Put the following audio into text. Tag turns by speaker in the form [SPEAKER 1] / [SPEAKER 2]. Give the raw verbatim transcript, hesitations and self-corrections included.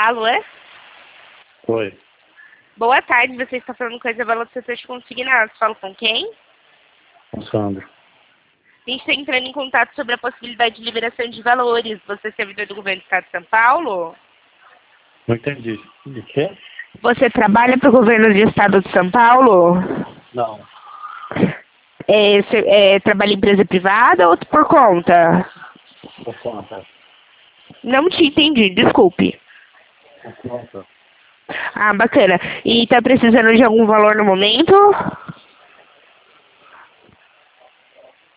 [SPEAKER 1] Alô?
[SPEAKER 2] Oi.
[SPEAKER 1] Boa tarde, você está falando com a Isabela do setor de consignados. Falo com quem?
[SPEAKER 2] Com Sandro.
[SPEAKER 1] A gente está entrando em contato sobre a possibilidade de liberação de valores. Você é servidor do governo do Estado de São Paulo?
[SPEAKER 2] Não entendi. De quê?
[SPEAKER 1] Você trabalha para o governo do Estado de São Paulo?
[SPEAKER 2] Não.
[SPEAKER 1] É, você, é, trabalha em empresa privada ou por conta?
[SPEAKER 2] Por conta.
[SPEAKER 1] Não te entendi, desculpe.
[SPEAKER 2] Por conta.
[SPEAKER 1] Ah, bacana. E tá precisando de algum valor no momento?